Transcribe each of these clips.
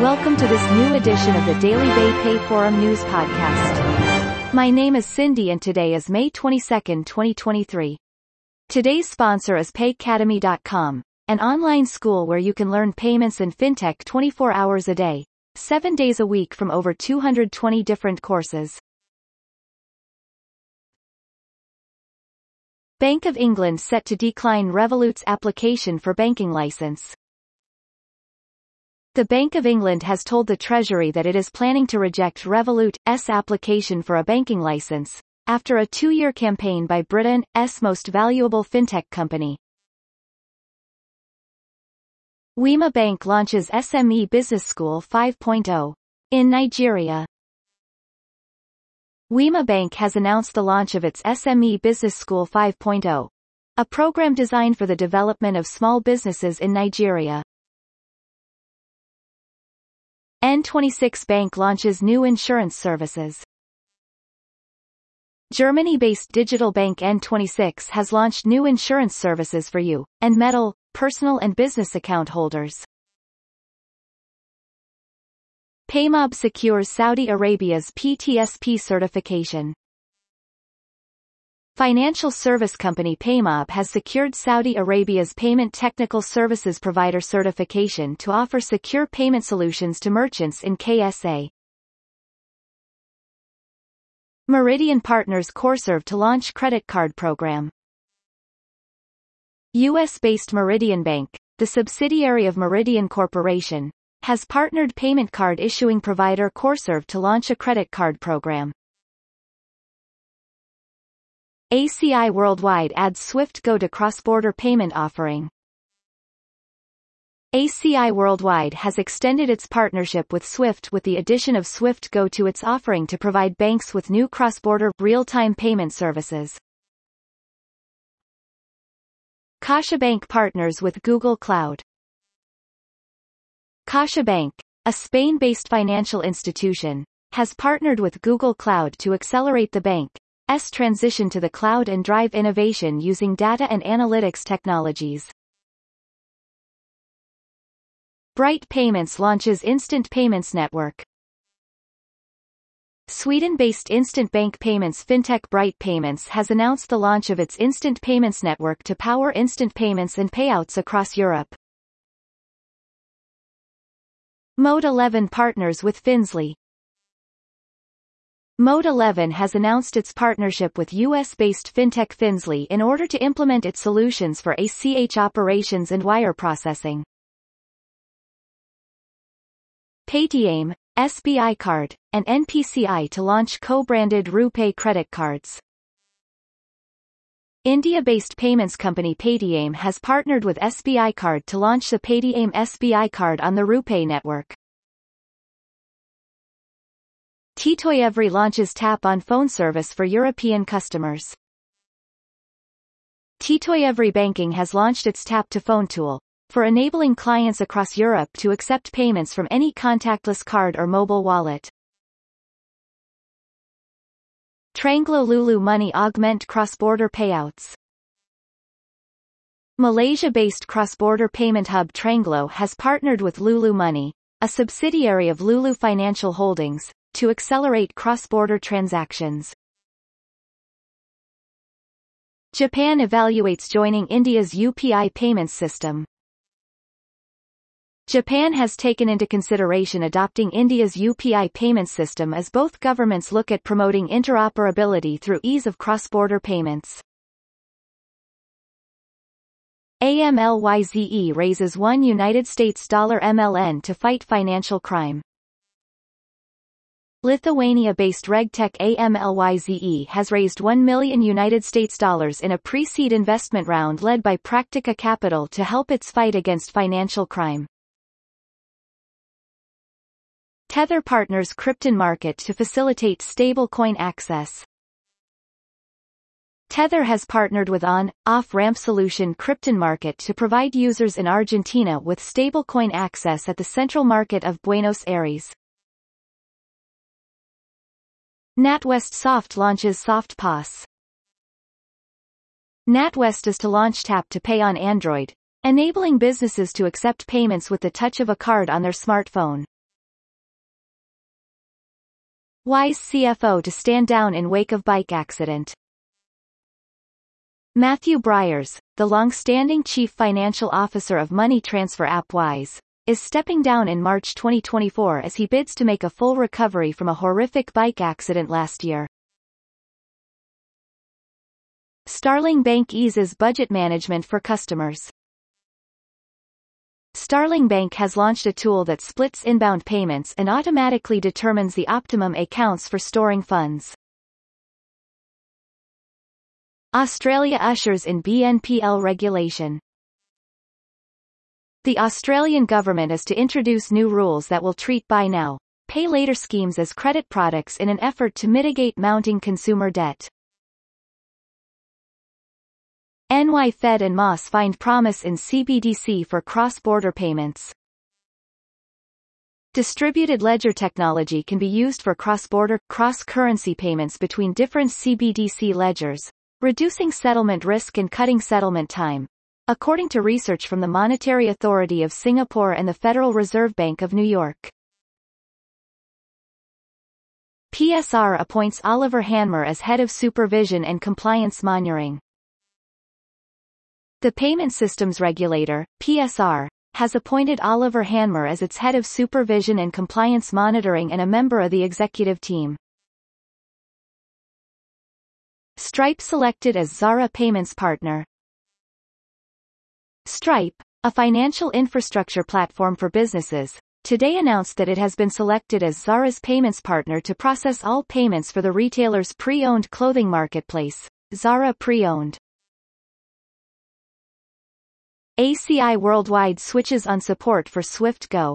Welcome to this new edition of the Daily Bay Pay Forum News Podcast. My name is Cindy and today is May 22, 2023. Today's sponsor is Paycademy.com, an online school where you can learn payments and fintech 24 hours a day, 7 days a week from over 220 different courses. Bank of England set to decline Revolut's application for banking license. The Bank of England has told the Treasury that it is planning to reject Revolut's application for a banking license, after a 2-year campaign by Britain's most valuable fintech company. Wema Bank launches SME Business School 5.0 in Nigeria. Wema Bank has announced the launch of its SME Business School 5.0, a program designed for the development of small businesses in Nigeria. N26 Bank launches new insurance services. Germany-based digital bank N26 has launched new insurance services for you and Metal, personal and business account holders. Paymob secures Saudi Arabia's PTSP certification. Financial service company Paymob has secured Saudi Arabia's Payment Technical Services Provider certification to offer secure payment solutions to merchants in KSA. Meridian partners Corserve to launch credit card program. U.S.-based Meridian Bank, the subsidiary of Meridian Corporation, has partnered payment card issuing provider Corserve to launch a credit card program. ACI Worldwide adds Swift Go to cross-border payment offering. ACI Worldwide has extended its partnership with Swift with the addition of Swift Go to its offering to provide banks with new cross-border, real-time payment services. CaixaBank partners with Google Cloud. CaixaBank, a Spain-based financial institution, has partnered with Google Cloud to accelerate the bank's transition to the cloud and drive innovation using data and analytics technologies. Bright Payments launches Instant Payments Network. Sweden-based instant bank payments fintech Bright Payments has announced the launch of its Instant Payments Network to power instant payments and payouts across Europe. Mode 11 partners with Finzly. Mode 11 has announced its partnership with US-based fintech Finzly in order to implement its solutions for ACH operations and wire processing. Paytm, SBI Card, and NPCI to launch co-branded RuPay credit cards. India-based payments company Paytm has partnered with SBI Card to launch the Paytm SBI Card on the RuPay network. T2every launches Tap on Phone service for European customers. T2every Banking has launched its Tap to Phone tool for enabling clients across Europe to accept payments from any contactless card or mobile wallet. Tranglo Lulu Money augment cross-border payouts. Malaysia-based cross-border payment hub Tranglo has partnered with Lulu Money, a subsidiary of Lulu Financial Holdings, to accelerate cross-border transactions. Japan evaluates joining India's UPI payments system. Japan has taken into consideration adopting India's UPI payment system as both governments look at promoting interoperability through ease of cross-border payments. AMLYZE raises $1 United States MLN to fight financial crime. Lithuania-based RegTech AMLYZE has raised $1 million United States in a pre-seed investment round led by Practica Capital to help its fight against financial crime. Tether partners Krypton Market to facilitate stablecoin access. Tether has partnered with on-off-ramp solution Krypton Market to provide users in Argentina with stablecoin access at the central market of Buenos Aires. NatWest Soft launches SoftPOS. NatWest is to launch Tap to Pay on Android, enabling businesses to accept payments with the touch of a card on their smartphone. Wise CFO to stand down in wake of bike accident. Matthew Briers, the long-standing chief financial officer of money transfer app Wise, is stepping down in March 2024 as he bids to make a full recovery from a horrific bike accident last year. Starling Bank eases budget management for customers. Starling Bank has launched a tool that splits inbound payments and automatically determines the optimum accounts for storing funds. Australia ushers in BNPL regulation. The Australian government is to introduce new rules that will treat buy now, pay later schemes as credit products in an effort to mitigate mounting consumer debt. NY Fed and Moss find promise in CBDC for cross-border payments. Distributed ledger technology can be used for cross-border, cross-currency payments between different CBDC ledgers, reducing settlement risk and cutting settlement time, according to research from the Monetary Authority of Singapore and the Federal Reserve Bank of New York. PSR appoints Oliver Hanmer as head of supervision and compliance monitoring. The Payment Systems Regulator, PSR, has appointed Oliver Hanmer as its head of supervision and compliance monitoring and a member of the executive team. Stripe selected as Zara payments partner. Stripe, a financial infrastructure platform for businesses, today announced that it has been selected as Zara's payments partner to process all payments for the retailer's pre-owned clothing marketplace, Zara Pre-Owned. ACI Worldwide switches on support for Swift Go.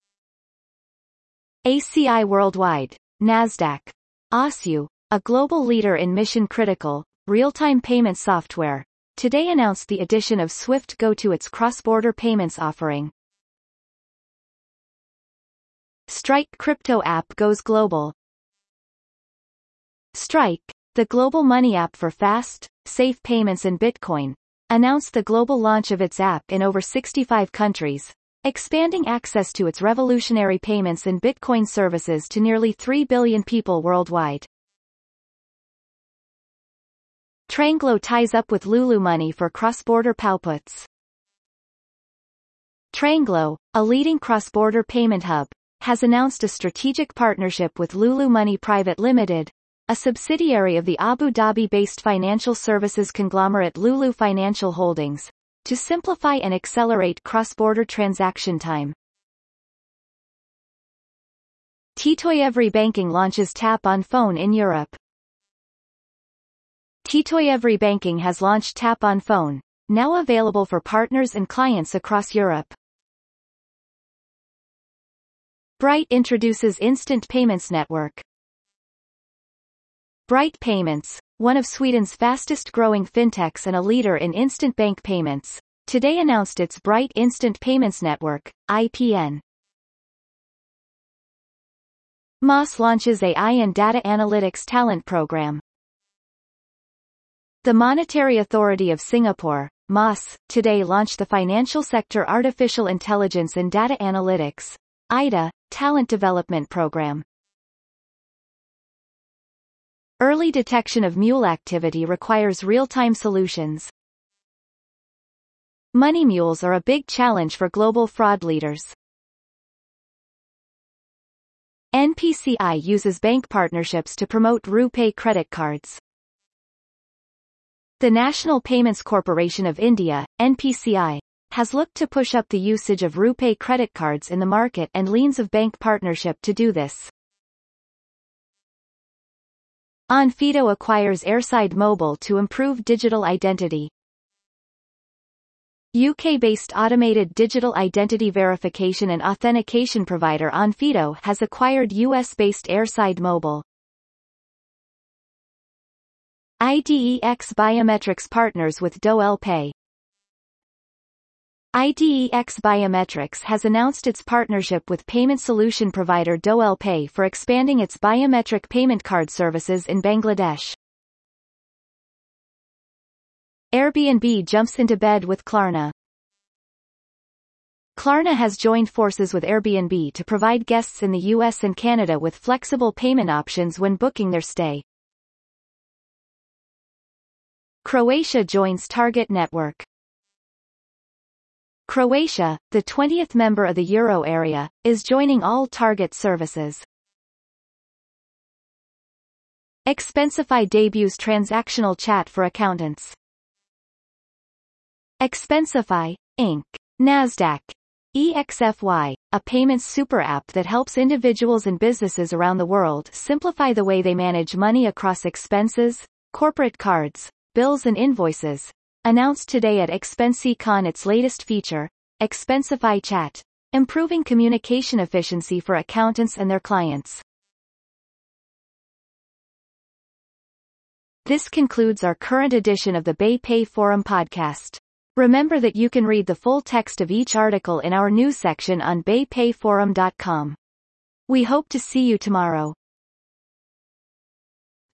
ACI Worldwide, Nasdaq, OSU, a global leader in mission-critical, real-time payment software, today announced the addition of Swift Go to its cross-border payments offering. Strike crypto app goes global. Strike, the global money app for fast, safe payments in Bitcoin, announced the global launch of its app in over 65 countries, expanding access to its revolutionary payments and Bitcoin services to nearly 3 billion people worldwide. Tranglo ties up with Lulu Money for cross-border Powputs. Tranglo, a leading cross-border payment hub, has announced a strategic partnership with Lulu Money Private Limited, a subsidiary of the Abu Dhabi-based financial services conglomerate Lulu Financial Holdings, to simplify and accelerate cross-border transaction time. Titoyevry Banking launches Tap on Phone in Europe. Titoyevry Banking has launched Tap on Phone, now available for partners and clients across Europe. Bright introduces Instant Payments Network. Bright Payments, one of Sweden's fastest-growing fintechs and a leader in instant bank payments, today announced its Bright Instant Payments Network, IPN. Moss launches AI and Data Analytics Talent Program. The Monetary Authority of Singapore, Moss, today launched the Financial Sector Artificial Intelligence and Data Analytics, IDA, Talent Development Program. Early detection of mule activity requires real-time solutions. Money mules are a big challenge for global fraud leaders. NPCI uses bank partnerships to promote RuPay credit cards. The National Payments Corporation of India, NPCI, has looked to push up the usage of RuPay credit cards in the market and leans of bank partnership to do this. Onfido acquires Airside Mobile to improve digital identity. UK-based automated digital identity verification and authentication provider Onfido has acquired US-based Airside Mobile. IDEX Biometrics partners with Doel Pay. IDEX Biometrics has announced its partnership with payment solution provider Doel Pay for expanding its biometric payment card services in Bangladesh. Airbnb jumps into bed with Klarna. Klarna has joined forces with Airbnb to provide guests in the US and Canada with flexible payment options when booking their stay. Croatia joins Target network. Croatia, the 20th member of the Euro area, is joining all Target services. Expensify debuts transactional chat for accountants. Expensify, Inc. Nasdaq. EXFY, a payments super app that helps individuals and businesses around the world simplify the way they manage money across expenses, corporate cards, bills and invoices, announced today at ExpensiCon its latest feature, Expensify Chat, improving communication efficiency for accountants and their clients. This concludes our current edition of the BayPay Forum podcast. Remember that you can read the full text of each article in our news section on baypayforum.com. We hope to see you tomorrow.